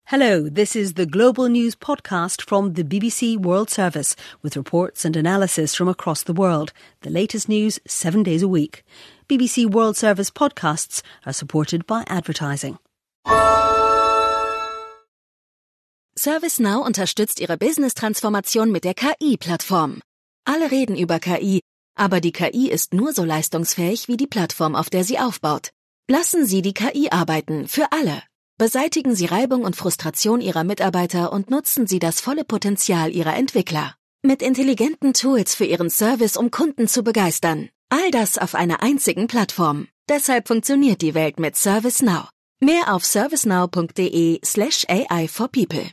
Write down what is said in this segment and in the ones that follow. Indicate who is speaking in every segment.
Speaker 1: Hello, this is the Global News podcast from the BBC World Service with reports and analysis from across the world. The latest news 7 days a week. BBC World Service podcasts are supported by advertising.
Speaker 2: ServiceNow unterstützt Ihre Business-Transformation mit der KI-Plattform. Alle reden über KI, aber die KI ist nur so leistungsfähig wie die Plattform, auf der sie aufbaut. Lassen Sie die KI arbeiten, für alle. Beseitigen Sie Reibung und Frustration Ihrer Mitarbeiter und nutzen Sie das volle Potenzial Ihrer Entwickler. Mit intelligenten Tools für Ihren Service, um Kunden zu begeistern. All das auf einer einzigen Plattform. Deshalb funktioniert die Welt mit ServiceNow. Mehr auf servicenow.de/AI for people.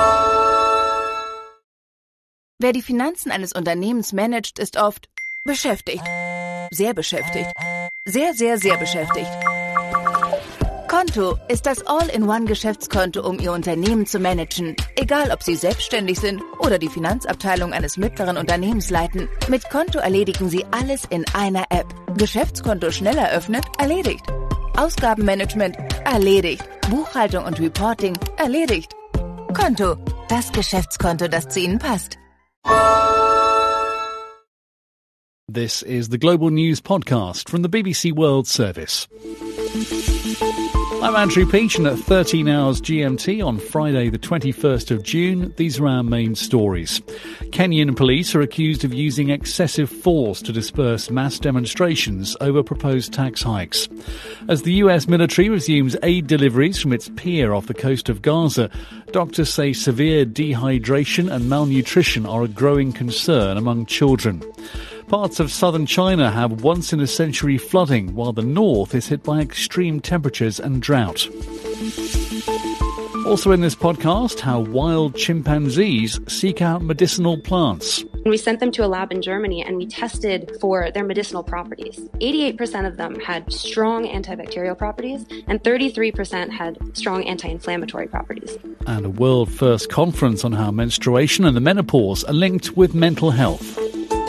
Speaker 3: Wer die Finanzen eines Unternehmens managt, ist oft beschäftigt. Sehr beschäftigt. Sehr, sehr, sehr beschäftigt. Konto ist das All-in-One-Geschäftskonto, um Ihr Unternehmen zu managen. Egal, ob Sie selbstständig sind oder die Finanzabteilung eines mittleren Unternehmens leiten. Mit Konto erledigen Sie alles in einer App. Geschäftskonto schnell eröffnet, erledigt. Ausgabenmanagement, erledigt. Buchhaltung und Reporting, erledigt. Konto, das Geschäftskonto, das zu Ihnen passt.
Speaker 4: This is the Global News podcast from the BBC World Service. I'm Andrew Peach, and at 13 hours GMT on Friday the 21st of June, these are our main stories. Kenyan police are accused of using excessive force to disperse mass demonstrations over proposed tax hikes. As the US military resumes aid deliveries from its pier off the coast of Gaza, doctors say severe dehydration and malnutrition are a growing concern among children. Parts of southern China have once-in-a-century flooding, while the north is hit by extreme temperatures and drought. Also in this podcast, how wild chimpanzees seek out medicinal plants.
Speaker 5: We sent them to a lab in Germany and we tested for their medicinal properties. 88% of them had strong antibacterial properties and 33% had strong anti-inflammatory properties.
Speaker 4: And a world-first conference on how menstruation and the menopause are linked with mental health.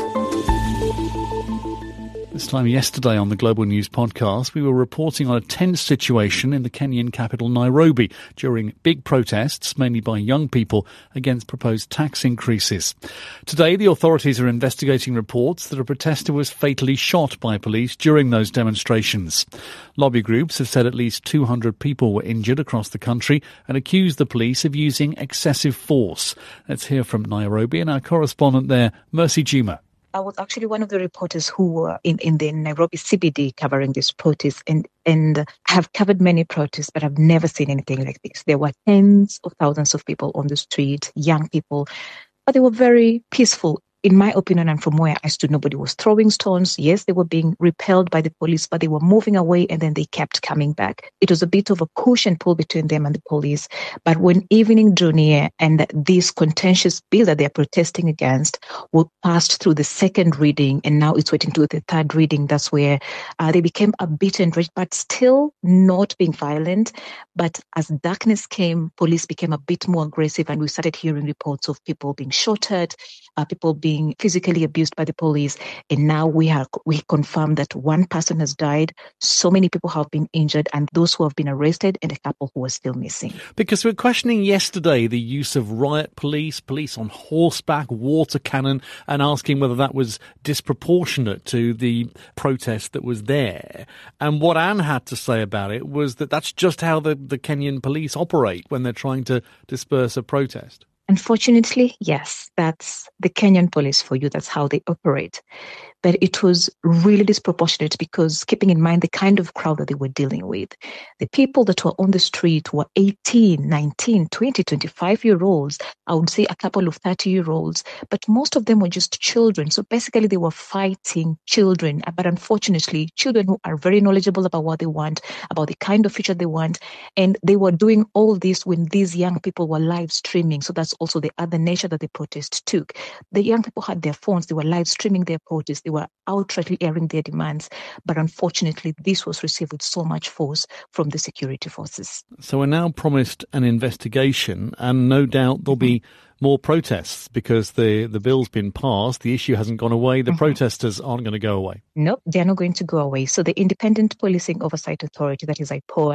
Speaker 4: This time yesterday on the Global News podcast, we were reporting on a tense situation in the Kenyan capital, Nairobi, during big protests, mainly by young people, against proposed tax increases. Today, the authorities are investigating reports that a protester was fatally shot by police during those demonstrations. Lobby groups have said at least 200 people were injured across the country and accused the police of using excessive force. Let's hear from Nairobi and our correspondent there, Mercy Juma.
Speaker 6: I was actually one of the reporters who were in the Nairobi CBD covering this protest and have covered many protests, but I've never seen anything like this. There were tens of thousands of people on the street, young people, but they were very peaceful. In my opinion, and from where I stood, nobody was throwing stones. Yes, they were being repelled by the police, but they were moving away and then they kept coming back. It was a bit of a push and pull between them and the police. But when evening drew near and this contentious bill that they're protesting against was passed through the second reading and now it's waiting to the third reading, that's where they became a bit enraged, but still not being violent. But as darkness came, police became a bit more aggressive and we started hearing reports of people being shot at, people being physically abused by the police. And now we confirm that one person has died. So many people have been injured and those who have been arrested and a couple who are still missing.
Speaker 4: Because we were questioning yesterday the use of riot police on horseback, water cannon, and asking whether that was disproportionate to the protest that was there. And what Anne had to say about it was that that's just how the Kenyan police operate when they're trying to disperse a protest.
Speaker 6: Unfortunately, yes, that's the Kenyan police for you. That's how they operate. But it was really disproportionate because keeping in mind the kind of crowd that they were dealing with, the people that were on the street were 18, 19, 20, 25-year-olds. I would say a couple of 30-year-olds, but most of them were just children. So basically they were fighting children, but unfortunately children who are very knowledgeable about what they want, about the kind of future they want. And they were doing all this when these young people were live streaming. So that's also the other nature that the protest took. The young people had their phones, they were live streaming their protests. They were outrightly airing their demands. But unfortunately, this was received with so much force from the security forces.
Speaker 4: So we're now promised an investigation, and no doubt there'll be more protests because the bill's been passed. The issue hasn't gone away. The protesters aren't going to go away.
Speaker 6: Nope, they're not going to go away. So the Independent Policing Oversight Authority, that is IPOA,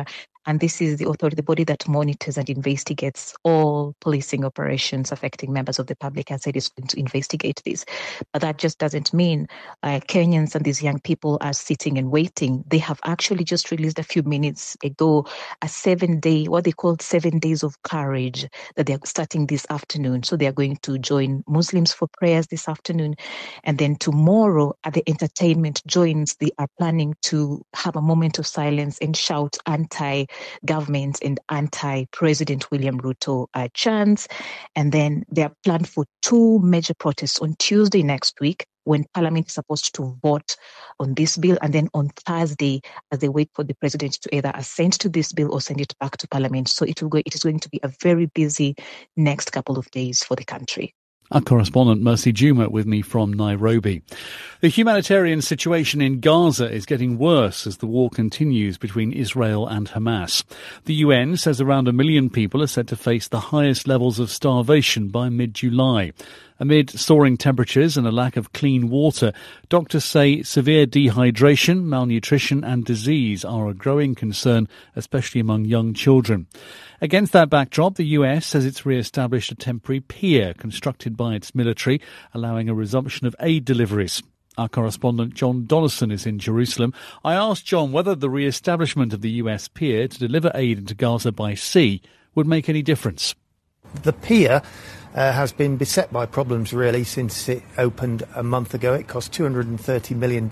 Speaker 6: And this is the authority, the body that monitors and investigates all policing operations affecting members of the public, and said it's going to investigate this. But that just doesn't mean Kenyans and these young people are sitting and waiting. They have actually just released a few minutes ago a 7-day, what they call 7 days of courage, that they're starting this afternoon. So they are going to join Muslims for prayers this afternoon. And then tomorrow at the entertainment joints, they are planning to have a moment of silence and shout anti-government and anti-President William Ruto chants. And then they are planned for 2 major protests on Tuesday next week, when Parliament is supposed to vote on this bill, and then on Thursday, as they wait for the President to either assent to this bill or send it back to Parliament. So it is going to be a very busy next couple of days for the country.
Speaker 4: Our correspondent Mercy Juma with me from Nairobi. The humanitarian situation in Gaza is getting worse as the war continues between Israel and Hamas. The UN says around 1 million people are said to face the highest levels of starvation by mid-July. Amid soaring temperatures and a lack of clean water, doctors say severe dehydration, malnutrition and disease are a growing concern, especially among young children. Against that backdrop, the US says it's re-established a temporary pier constructed by its military, allowing a resumption of aid deliveries. Our correspondent John Donaldson is in Jerusalem. I asked John whether the re-establishment of the US pier to deliver aid into Gaza by sea would make any difference.
Speaker 7: The pier has been beset by problems really since it opened a month ago. It cost $230 million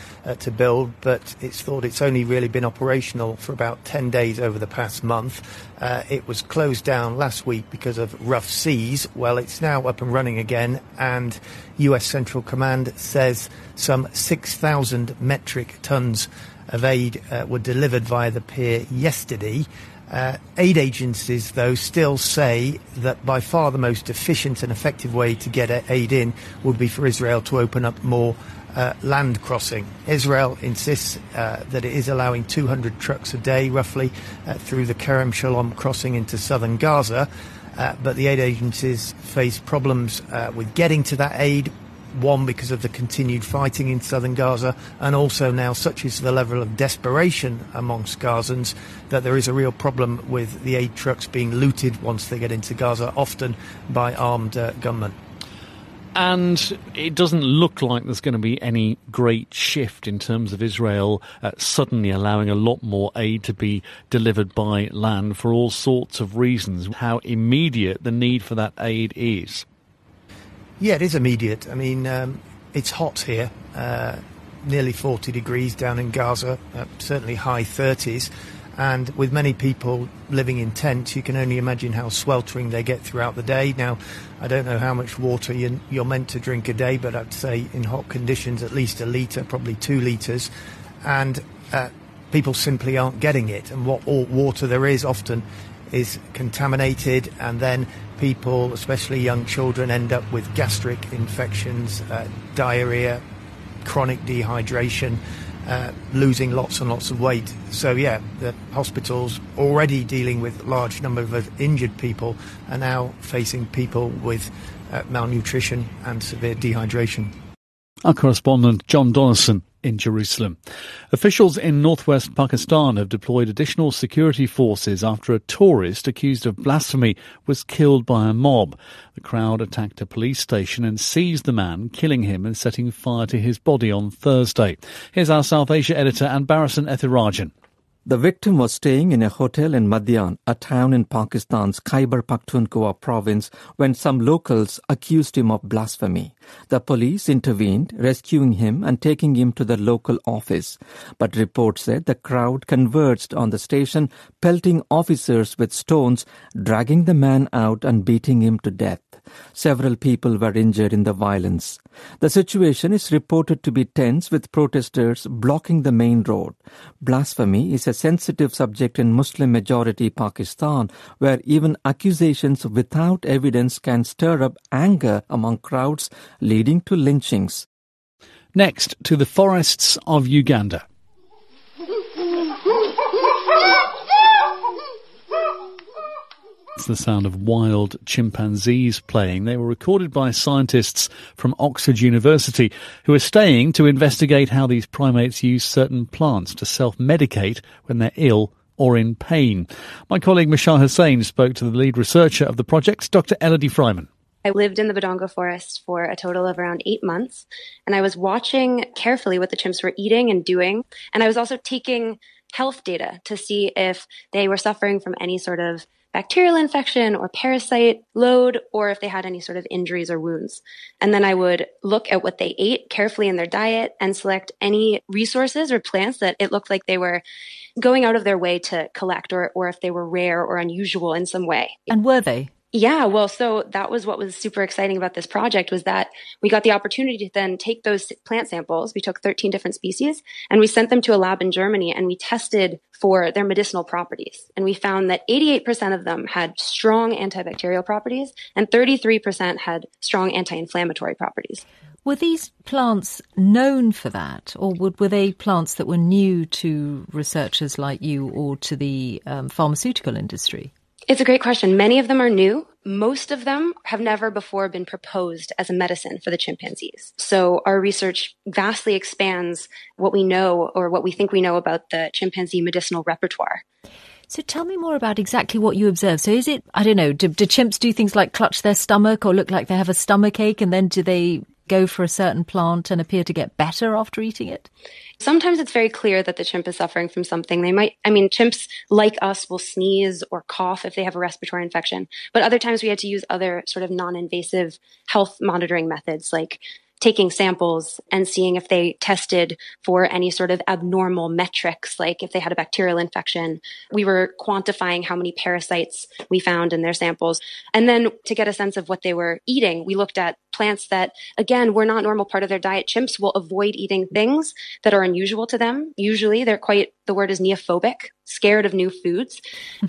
Speaker 7: to build, but it's thought it's only really been operational for about 10 days over the past month. It was closed down last week because of rough seas. Well, it's now up and running again, and US Central Command says some 6,000 metric tons of aid were delivered via the pier yesterday. Aid agencies, though, still say that by far the most efficient and effective way to get aid in would be for Israel to open up more land crossing. Israel insists that it is allowing 200 trucks a day, roughly, through the Kerem Shalom crossing into southern Gaza. But the aid agencies face problems with getting to that aid. One, because of the continued fighting in southern Gaza, and also now such is the level of desperation amongst Gazans that there is a real problem with the aid trucks being looted once they get into Gaza, often by armed gunmen.
Speaker 4: And it doesn't look like there's going to be any great shift in terms of Israel suddenly allowing a lot more aid to be delivered by land for all sorts of reasons. How immediate the need for that aid is.
Speaker 7: Yeah, it is immediate. I mean, it's hot here, nearly 40 degrees down in Gaza, certainly high 30s. And with many people living in tents, you can only imagine how sweltering they get throughout the day. Now, I don't know how much water you're meant to drink a day, but I'd say in hot conditions, at least a litre, probably 2 litres. And people simply aren't getting it. And what water there is often is contaminated, and then people, especially young children, end up with gastric infections, diarrhea, chronic dehydration, losing lots and lots of weight. So yeah, the hospitals already dealing with large numbers of injured people are now facing people with malnutrition and severe dehydration.
Speaker 4: Our correspondent John Donaldson in Jerusalem. Officials in northwest Pakistan have deployed additional security forces after a tourist accused of blasphemy was killed by a mob. The crowd attacked a police station and seized the man, killing him and setting fire to his body on Thursday. Here's our South Asia editor Anbarasan Ethirajan.
Speaker 8: The victim was staying in a hotel in Madian, a town in Pakistan's Khyber Pakhtunkhwa province, when some locals accused him of blasphemy. The police intervened, rescuing him and taking him to the local office. But reports said the crowd converged on the station, pelting officers with stones, dragging the man out and beating him to death. Several people were injured in the violence. The situation is reported to be tense, with protesters blocking the main road. Blasphemy is a sensitive subject in Muslim-majority Pakistan, where even accusations without evidence can stir up anger among crowds, leading to lynchings.
Speaker 4: Next, to the forests of Uganda. It's the sound of wild chimpanzees playing. They were recorded by scientists from Oxford University who are staying to investigate how these primates use certain plants to self-medicate when they're ill or in pain. My colleague Mishal Hussain spoke to the lead researcher of the project, Dr. Elodie Freiman.
Speaker 5: I lived in the Badongo forest for a total of around 8 months, and I was watching carefully what the chimps were eating and doing. And I was also taking health data to see if they were suffering from any sort of bacterial infection or parasite load, or if they had any sort of injuries or wounds. And then I would look at what they ate carefully in their diet and select any resources or plants that it looked like they were going out of their way to collect, or if they were rare or unusual in some way.
Speaker 9: And were they?
Speaker 5: Yeah, well, so that was what was super exciting about this project, was that we got the opportunity to then take those plant samples. We took 13 different species and we sent them to a lab in Germany, and we tested for their medicinal properties. And we found that 88% of them had strong antibacterial properties and 33% had strong anti-inflammatory properties.
Speaker 9: Were these plants known for that, or were they plants that were new to researchers like you or to the pharmaceutical industry?
Speaker 5: It's a great question. Many of them are new. Most of them have never before been proposed as a medicine for the chimpanzees. So our research vastly expands what we know, or what we think we know, about the chimpanzee medicinal repertoire.
Speaker 9: So tell me more about exactly what you observe. So is it, I don't know, do chimps do things like clutch their stomach or look like they have a stomachache, and then do they go for a certain plant and appear to get better after eating it?
Speaker 5: Sometimes it's very clear that the chimp is suffering from something. Chimps like us will sneeze or cough if they have a respiratory infection. But other times we had to use other sort of non-invasive health monitoring methods, like taking samples and seeing if they tested for any sort of abnormal metrics, like if they had a bacterial infection. We were quantifying how many parasites we found in their samples. And then to get a sense of what they were eating, we looked at plants that, again, were not normal part of their diet. Chimps will avoid eating things that are unusual to them. Usually they're the word is neophobic, scared of new foods.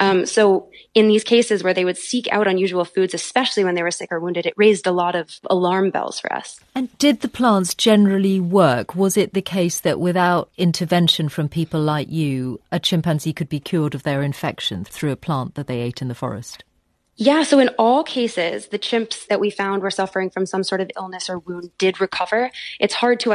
Speaker 5: So in these cases where they would seek out unusual foods, especially when they were sick or wounded, it raised a lot of alarm bells for us.
Speaker 9: And did the plants generally work? Was it the case that without intervention from people like you, a chimpanzee could be cured of their infection through a plant that they ate in the forest?
Speaker 5: Yeah, so in all cases, the chimps that we found were suffering from some sort of illness or wound did recover. It's hard to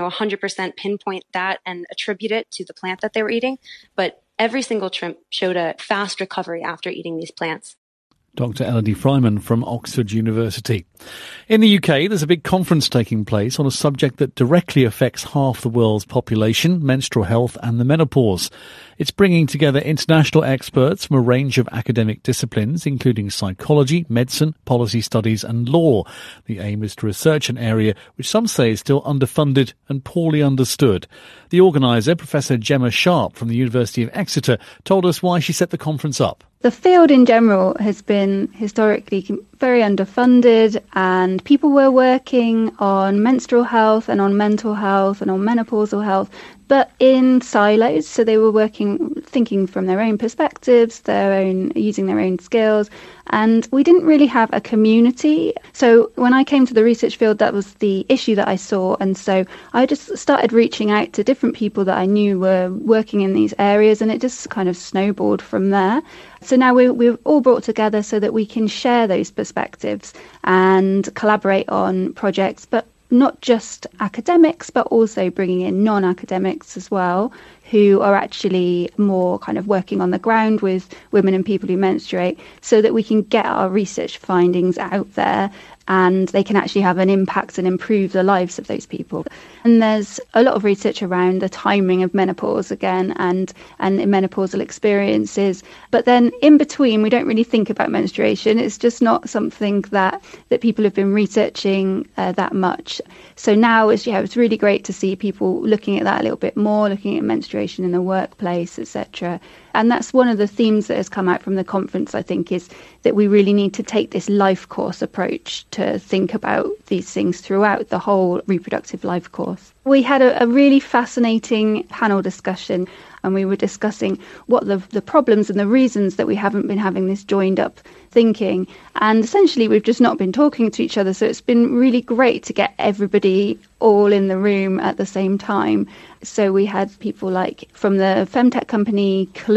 Speaker 5: 100% pinpoint that and attribute it to the plant that they were eating, but every single chimp showed a fast recovery after eating these plants.
Speaker 4: Dr. Elodie Freiman from Oxford University. In the UK, there's a big conference taking place on a subject that directly affects half the world's population, menstrual health and the menopause. It's bringing together international experts from a range of academic disciplines, including psychology, medicine, policy studies and law. The aim is to research an area which some say is still underfunded and poorly understood. The organiser, Professor Gemma Sharp from the University of Exeter, told us why she set the conference up.
Speaker 10: The field in general has been historically very underfunded, and people were working on menstrual health and on mental health and on menopausal health, but in silos. So they were thinking from their own perspectives, using their own skills, and we didn't really have a community. So when I came to the research field, that was the issue that I saw, and so I just started reaching out to different people that I knew were working in these areas, and it just kind of snowballed from there. So now we're all brought together so that we can share those perspectives and collaborate on projects, but not just academics, but also bringing in non-academics as well, who are actually more kind of working on the ground with women and people who menstruate, so that we can get our research findings out there and they can actually have an impact and improve the lives of those people. And there's a lot of research around the timing of menopause again and menopausal experiences. But then in between, we don't really think about menstruation. It's just not something that people have been researching that much. So now it's really great to see people looking at that a little bit more, looking at menstruation in the workplace, etc. And that's one of the themes that has come out from the conference, I think, is that we really need to take this life course approach to think about these things throughout the whole reproductive life course. We had a really fascinating panel discussion, and we were discussing what the problems and the reasons that we haven't been having this joined up thinking. And essentially, we've just not been talking to each other. So it's been really great to get everybody all in the room at the same time. So we had people like from the femtech company Clue,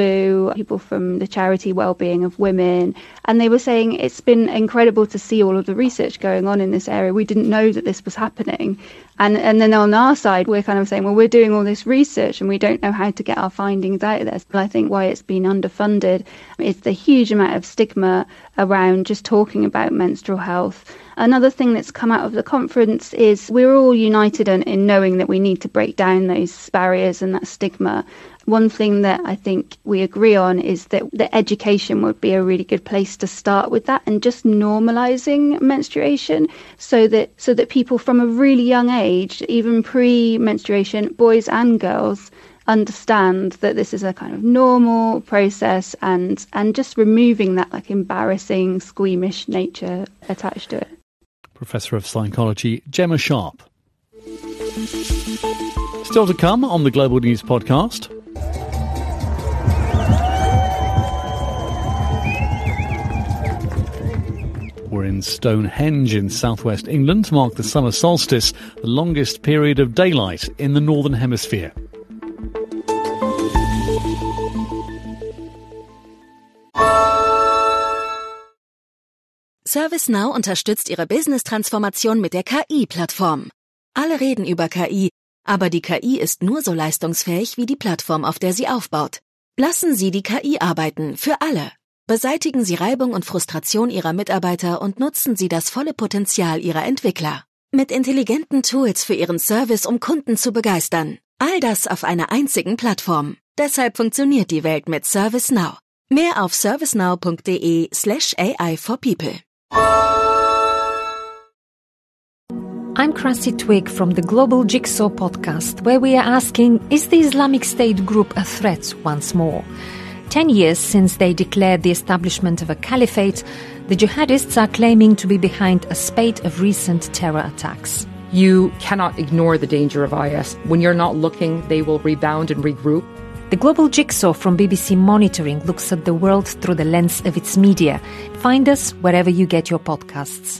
Speaker 10: flew, people from the charity Wellbeing of Women, and they were saying it's been incredible to see all of the research going on in this area. We didn't know that this was happening. And then on our side, we're kind of saying, well, we're doing all this research and we don't know how to get our findings out there. So I think why it's been underfunded is the huge amount of stigma around just talking about menstrual health. Another thing that's come out of the conference is we're all united in knowing that we need to break down those barriers and that stigma. One thing that I think we agree on is that the education would be a really good place to start with that, and just normalising menstruation so that people from a really young age, even pre-menstruation, boys and girls, understand that this is a kind of normal process, and just removing that like embarrassing, squeamish nature attached to it.
Speaker 4: Professor of Psychology, Gemma Sharp. Still to come on the Global News Podcast. We're in Stonehenge in southwest England to mark the summer solstice, the longest period of daylight in the Northern Hemisphere.
Speaker 2: ServiceNow unterstützt Ihre Business-Transformation mit der KI-Plattform. Alle reden über KI, aber die KI ist nur so leistungsfähig wie die Plattform, auf der sie aufbaut. Lassen Sie die KI arbeiten, für alle. Beseitigen Sie Reibung und Frustration Ihrer Mitarbeiter und nutzen Sie das volle Potenzial Ihrer Entwickler. Mit intelligenten Tools für Ihren Service, um Kunden zu begeistern. All das auf einer einzigen Plattform. Deshalb funktioniert die Welt mit ServiceNow. Mehr auf servicenow.de/AI for people.
Speaker 9: I'm Krasi Twig from the Global Jigsaw podcast, where we are asking, is the Islamic State group a threat once more? 10 years since they declared the establishment of a caliphate, the jihadists are claiming to be behind a spate of recent terror attacks.
Speaker 11: You cannot ignore the danger of IS. When you're not looking, they will rebound and regroup.
Speaker 9: The Global Jigsaw from BBC Monitoring looks at the world through the lens of its media. Find us wherever you get your podcasts.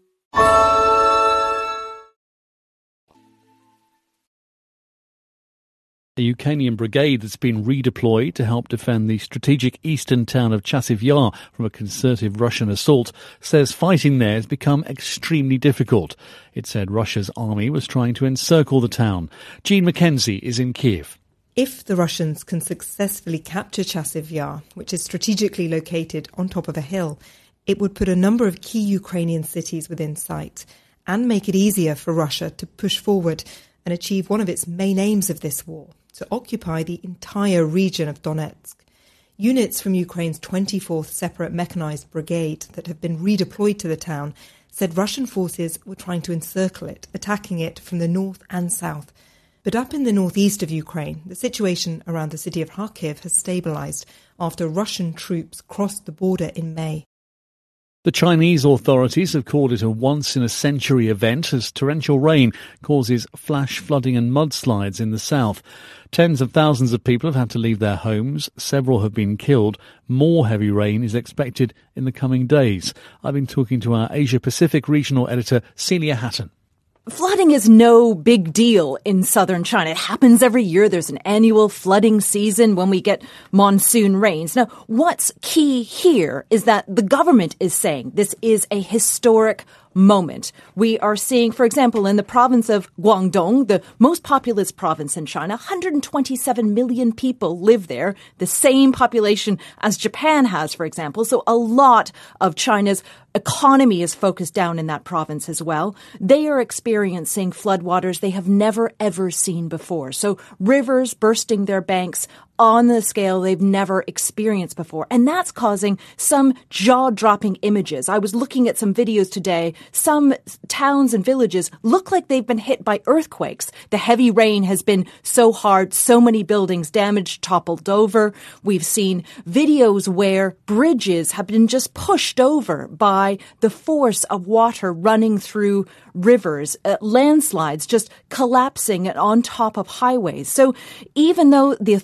Speaker 4: A Ukrainian brigade that's been redeployed to help defend the strategic eastern town of Chasiv Yar from a concerted Russian assault says fighting there has become extremely difficult. It said Russia's army was trying to encircle the town. Jean McKenzie is in Kiev.
Speaker 12: If the Russians can successfully capture Chasiv Yar, which is strategically located on top of a hill, it would put a number of key Ukrainian cities within sight and make it easier for Russia to push forward and achieve one of its main aims of this war, to occupy the entire region of Donetsk. Units from Ukraine's 24th Separate Mechanized Brigade that have been redeployed to the town said Russian forces were trying to encircle it, attacking it from the north and south. But up in the northeast of Ukraine, the situation around the city of Kharkiv has stabilized after Russian troops crossed the border in May.
Speaker 4: The Chinese authorities have called it a once-in-a-century event as torrential rain causes flash flooding and mudslides in the south. Tens of thousands of people have had to leave their homes. Several have been killed. More heavy rain is expected in the coming days. I've been talking to our Asia-Pacific regional editor, Celia Hatton.
Speaker 13: Flooding is no big deal in southern China. It happens every year. There's an annual flooding season when we get monsoon rains. Now, what's key here is that the government is saying this is a historic moment. We are seeing, for example, in the province of Guangdong, the most populous province in China, 127 million people live there, the same population as Japan has, for example. So a lot of China's economy is focused down in that province as well. They are experiencing floodwaters they have never, ever seen before. So rivers bursting their banks on the scale they've never experienced before. And that's causing some jaw-dropping images. I was looking at some videos today. Some towns and villages look like they've been hit by earthquakes. The heavy rain has been so hard, so many buildings damaged, toppled over. We've seen videos where bridges have been just pushed over by the force of water running through rivers, landslides just collapsing on top of highways. So even though the authorities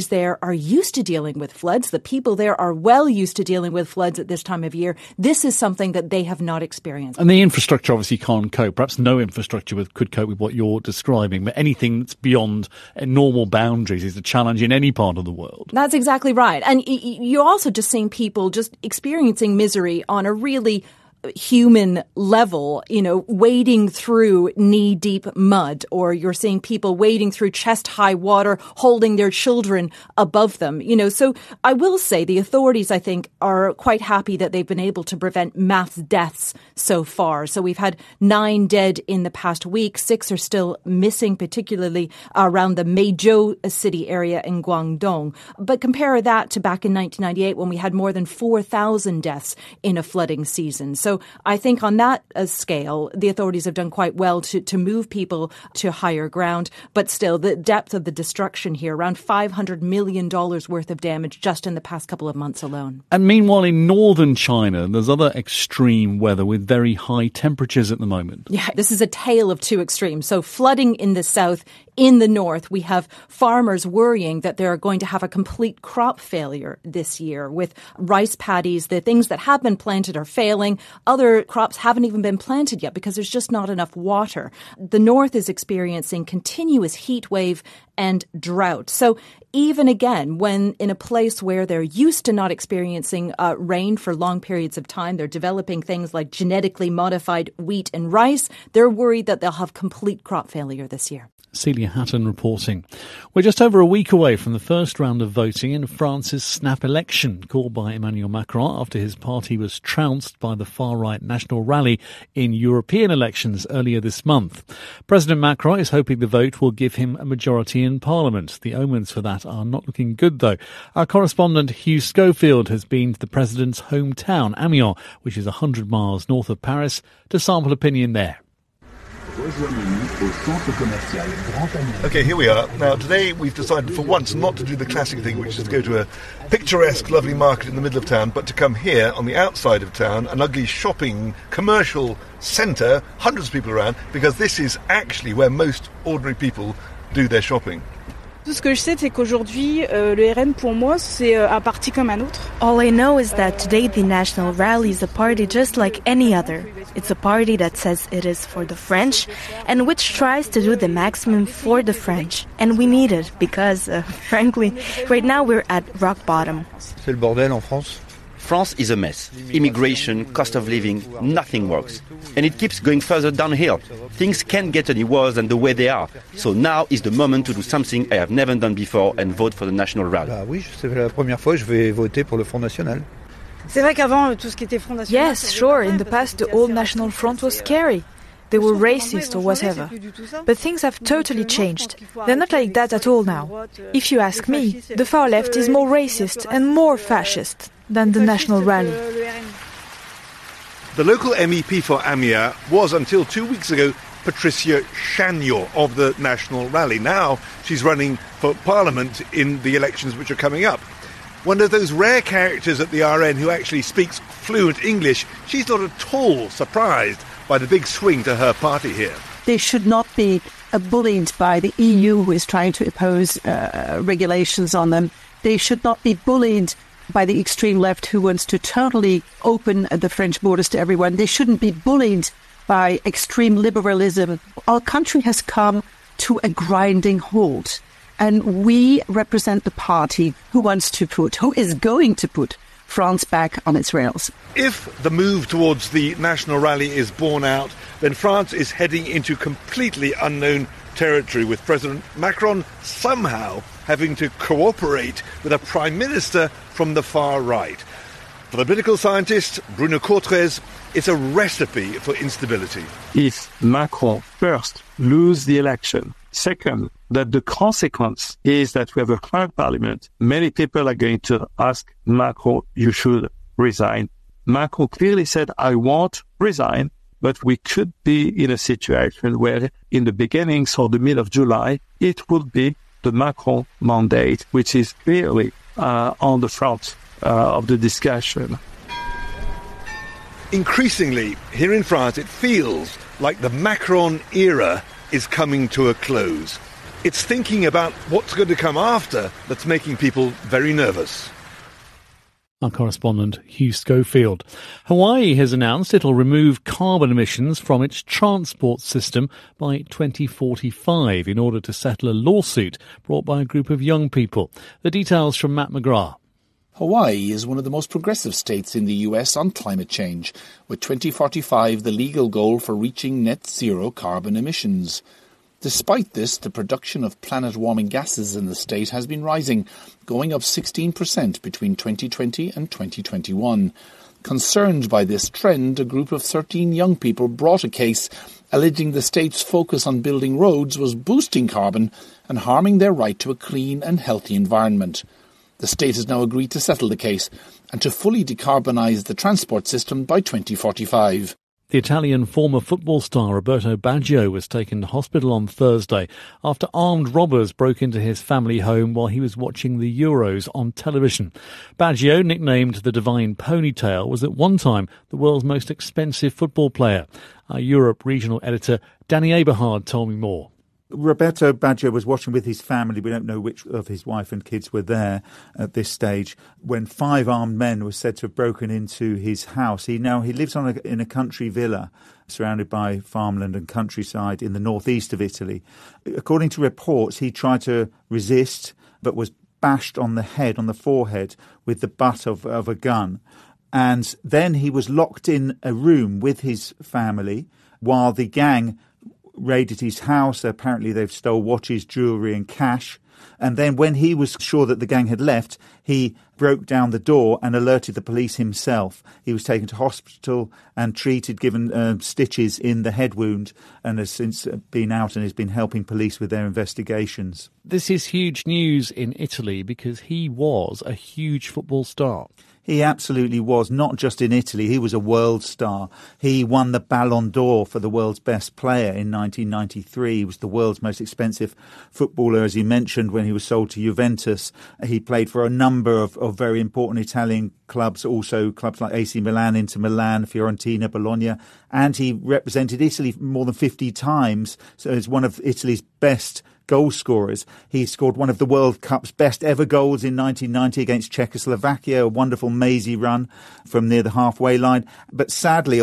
Speaker 13: authorities there are used to dealing with floods. The people there are well used to dealing with floods at this time of year. This is something that they have not experienced.
Speaker 4: And the infrastructure obviously can't cope. Perhaps no infrastructure could cope with what you're describing, but anything that's beyond normal boundaries is a challenge in any part of the world.
Speaker 13: That's exactly right. And you're also just seeing people just experiencing misery on a really human level, wading through knee-deep mud, or you're seeing people wading through chest-high water, holding their children above them. So I will say the authorities, I think, are quite happy that they've been able to prevent mass deaths so far. So we've had 9 dead in the past week. 6 are still missing, particularly around the Meizhou city area in Guangdong. But compare that to back in 1998 when we had more than 4,000 deaths in a flooding season. So I think on that scale, the authorities have done quite well to move people to higher ground. But still, the depth of the destruction here, around $500 million worth of damage just in the past couple of months alone.
Speaker 4: And meanwhile, in northern China, there's other extreme weather with very high temperatures at the moment.
Speaker 13: Yeah, this is a tale of two extremes. So flooding in the south. In the north, we have farmers worrying that they're going to have a complete crop failure this year with rice paddies. The things that have been planted are failing. Other crops haven't even been planted yet because there's just not enough water. The north is experiencing continuous heat wave and drought. So even again, when in a place where they're used to not experiencing rain for long periods of time, they're developing things like genetically modified wheat and rice, they're worried that they'll have complete crop failure this year.
Speaker 4: Celia Hatton reporting. We're just over a week away from the first round of voting in France's snap election called by Emmanuel Macron after his party was trounced by the far-right National Rally in European elections earlier this month. President Macron is hoping the vote will give him a majority in Parliament. The omens for that are not looking good, though. Our correspondent Hugh Schofield has been to the president's hometown, Amiens, which is 100 miles north of Paris, to sample opinion there.
Speaker 14: Okay, here we are. Now, today we've decided for once not to do the classic thing, which is to go to a picturesque, lovely market in the middle of town, but to come here on the outside of town, an ugly shopping, commercial centre, hundreds of people around, because this is actually where most ordinary people do their shopping.
Speaker 15: Tout ce que je sais, c'est qu'aujourd'hui, le RN, pour moi, c'est un parti comme un autre.
Speaker 16: All I know is that today the National Rally is a party just like any other. It's a party that says it is for the French and which tries to do the maximum for the French. And we need it because, frankly, right now we're at rock bottom.
Speaker 17: C'est le bordel en France.
Speaker 18: France is a mess. Immigration, cost of living, nothing works. And it keeps going further downhill. Things can't get any worse than the way they are. So now is the moment to do something I have never done before and vote for the National Rally.
Speaker 17: Oui, c'est la première fois que je vais voter pour le Front National.
Speaker 15: C'est vrai qu'avant, tout ce qui était Front National...
Speaker 19: Yes, sure. In the past, the old National Front was scary. They were racist or whatever. But things have totally changed. They're not like that at all now. If you ask me, the far left is more racist and more fascist than the National Rally.
Speaker 14: The local MEP for Amiens was, until 2 weeks ago, Patricia Chagnon of the National Rally. Now she's running for Parliament in the elections which are coming up. One of those rare characters at the RN who actually speaks fluent English. She's not at all surprised by the big swing to her party here.
Speaker 20: They should not be bullied by the EU, who is trying to impose regulations on them. They should not be bullied by the extreme left, who wants to totally open the French borders to everyone. They shouldn't be bullied by extreme liberalism. Our country has come to a grinding halt, and we represent the party who is going to put France back on its rails.
Speaker 14: If the move towards the National Rally is borne out, then France is heading into completely unknown territory, with President Macron somehow having to cooperate with a prime minister from the far right. For the political scientist Bruno Courtrais, it's a recipe for instability.
Speaker 21: If Macron first loses the election, second, that the consequence is that we have a current parliament, many people are going to ask Macron, you should resign. Macron clearly said, I won't resign, but we could be in a situation where in the beginnings or the middle of July, it will be the Macron mandate, which is clearly on the front of the discussion.
Speaker 14: Increasingly, here in France, it feels like the Macron era is coming to a close. It's thinking about what's going to come after that's making people very nervous.
Speaker 4: Our correspondent, Hugh Schofield. Hawaii has announced it'll remove carbon emissions from its transport system by 2045 in order to settle a lawsuit brought by a group of young people. The details from Matt McGrath.
Speaker 1: Hawaii is one of the most progressive states in the US on climate change, with 2045 the legal goal for reaching net zero carbon emissions. Despite this, the production of planet-warming gases in the state has been rising, going up 16% between 2020 and 2021. Concerned by this trend, a group of 13 young people brought a case alleging the state's focus on building roads was boosting carbon and harming their right to a clean and healthy environment. The state has now agreed to settle the case and to fully decarbonise the transport system by 2045.
Speaker 4: The Italian former football star Roberto Baggio was taken to hospital on Thursday after armed robbers broke into his family home while he was watching the Euros on television. Baggio, nicknamed the Divine Ponytail, was at one time the world's most expensive football player. Our Europe regional editor Danny Eberhard told me more.
Speaker 22: Roberto Baggio was watching with his family. We don't know which of his wife and kids were there at this stage when 5 armed men were said to have broken into his house. He lives in a country villa surrounded by farmland and countryside in the northeast of Italy. According to reports, he tried to resist but was bashed on the forehead with the butt of a gun. And then he was locked in a room with his family while the gang raided his house. Apparently they've stole watches, jewellery and cash. And then when he was sure that the gang had left, he broke down the door and alerted the police himself. He was taken to hospital and treated, given stitches in the head wound, and has since been out and has been helping police with their investigations.
Speaker 4: This is huge news in Italy because he was a huge football star.
Speaker 22: He absolutely was, not just in Italy. He was a world star. He won the Ballon d'Or for the world's best player in 1993. He was the world's most expensive footballer, as he mentioned, when he was sold to Juventus. He played for a number of very important Italian clubs, also clubs like AC Milan, Inter Milan, Fiorentina, Bologna, and he represented Italy more than 50 times. So he's one of Italy's best goal scorers. He scored one of the World Cup's best ever goals in 1990 against Czechoslovakia, a wonderful mazy run from near the halfway line. But sadly, in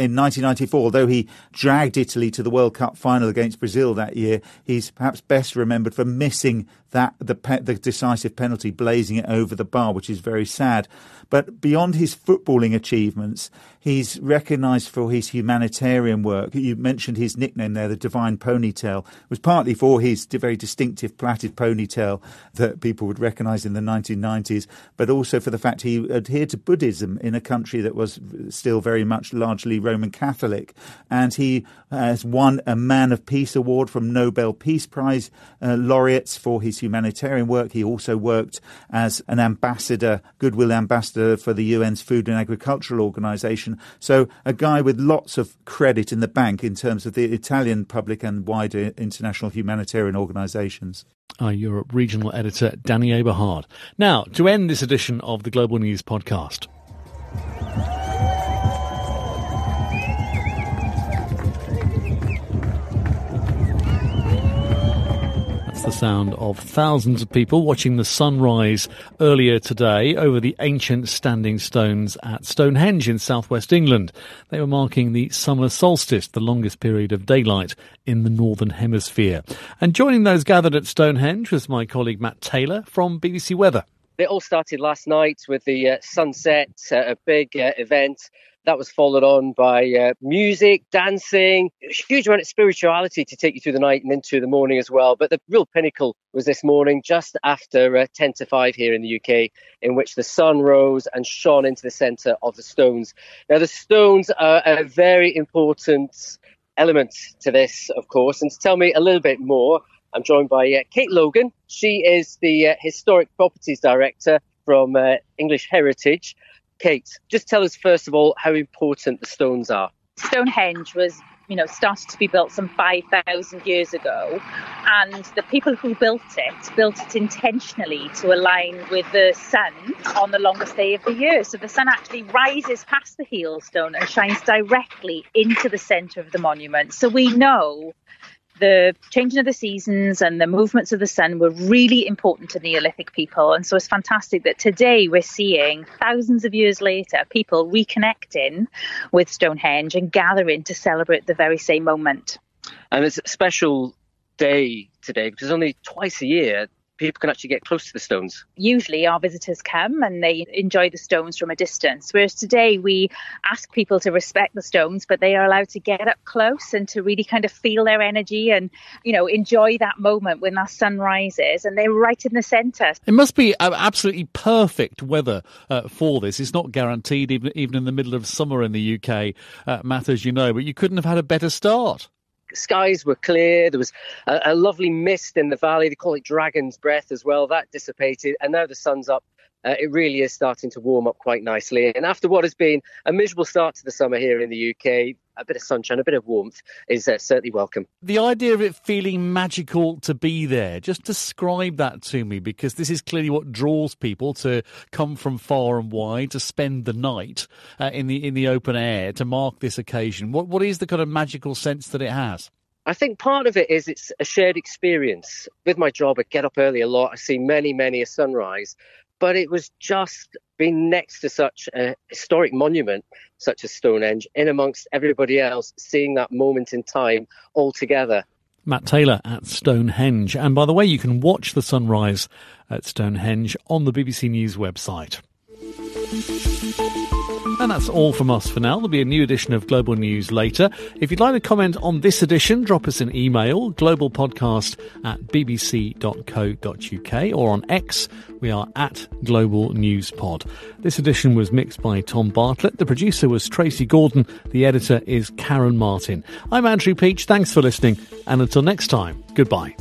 Speaker 22: 1994, although he dragged Italy to the World Cup final against Brazil that year, he's perhaps best remembered for missing the decisive penalty, blazing it over the bar, which is very sad. But beyond his footballing achievements, he's recognised for his humanitarian work. You mentioned his nickname there, the Divine Ponytail. It was partly for his very distinctive plaited ponytail that people would recognise in the 1990s, but also for the fact he adhered to Buddhism in a country that was still very much largely Roman Catholic. And he has won a Man of Peace Award from Nobel Peace Prize laureates for his humanitarian work. He also worked as an ambassador, goodwill ambassador for the UN's Food and Agricultural Organization. So a guy with lots of credit in the bank in terms of the Italian public and wider international humanitarian organisations.
Speaker 4: Our Europe regional editor, Danny Eberhard. Now, to end this edition of the Global News Podcast. The sound of thousands of people watching the sunrise earlier today over the ancient standing stones at Stonehenge in southwest England. They were marking the summer solstice, the longest period of daylight in the northern hemisphere. And joining those gathered at Stonehenge was my colleague Matt Taylor from BBC Weather.
Speaker 23: It all started last night with the sunset, a big event. That was followed on by music, dancing, a huge amount of spirituality to take you through the night and into the morning as well. But the real pinnacle was this morning, just after 10 to 5 here in the UK, in which the sun rose and shone into the centre of the stones. Now, the stones are a very important element to this, of course. And to tell me a little bit more, I'm joined by Kate Logan. She is the Historic Properties Director from English Heritage. Kate, just tell us first of all how important the stones are.
Speaker 24: Stonehenge was, started to be built some 5,000 years ago, and the people who built it intentionally to align with the sun on the longest day of the year. So the sun actually rises past the heel stone and shines directly into the centre of the monument. So we know The changing of the seasons and the movements of the sun were really important to Neolithic people. And so it's fantastic that today we're seeing, thousands of years later, people reconnecting with Stonehenge and gathering to celebrate the very same moment.
Speaker 23: And it's a special day today because only twice a year people can actually get close to the stones.
Speaker 24: Usually our visitors come and they enjoy the stones from a distance, whereas today we ask people to respect the stones, but they are allowed to get up close and to really kind of feel their energy and, you know, enjoy that moment when that sun rises and they're right in the centre.
Speaker 4: It must be absolutely perfect weather for this. It's not guaranteed even in the middle of summer in the UK, Matt, as you know, but you couldn't have had a better start.
Speaker 23: Skies were clear. There was a lovely mist in the valley. They call it dragon's breath as well. That dissipated. And now the sun's up. It really is starting to warm up quite nicely. And after what has been a miserable start to the summer here in the UK, a bit of sunshine, a bit of warmth is certainly welcome.
Speaker 4: The idea of it feeling magical to be there, just describe that to me, because this is clearly what draws people to come from far and wide to spend the night in the open air to mark this occasion. What is the kind of magical sense that it has?
Speaker 23: I think part of it is it's a shared experience. With my job, I get up early a lot. I see many a sunrise. But it was just being next to such a historic monument, such as Stonehenge, in amongst everybody else, seeing that moment in time all together.
Speaker 4: Matt Taylor at Stonehenge. And by the way, you can watch the sunrise at Stonehenge on the BBC News website. And that's all from us for now. There'll be a new edition of Global News later. If you'd like to comment on this edition, drop us an email, globalpodcast@bbc.co.uk, or on X, we are at Global News Pod. This edition was mixed by Tom Bartlett. The producer was Tracy Gordon. The editor is Karen Martin. I'm Andrew Peach. Thanks for listening. And until next time, goodbye.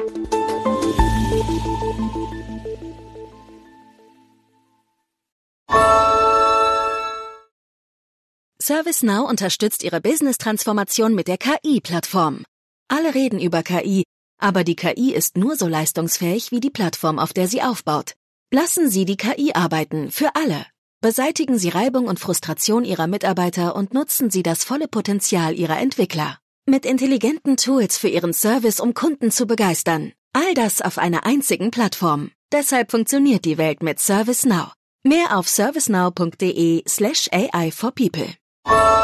Speaker 2: ServiceNow unterstützt Ihre Business-Transformation mit der KI-Plattform. Alle reden über KI, aber die KI ist nur so leistungsfähig wie die Plattform, auf der sie aufbaut. Lassen Sie die KI arbeiten, für alle. Beseitigen Sie Reibung und Frustration Ihrer Mitarbeiter und nutzen Sie das volle Potenzial Ihrer Entwickler. Mit intelligenten Tools für Ihren Service, um Kunden zu begeistern. All das auf einer einzigen Plattform. Deshalb funktioniert die Welt mit ServiceNow. Mehr auf servicenow.de/AI for people.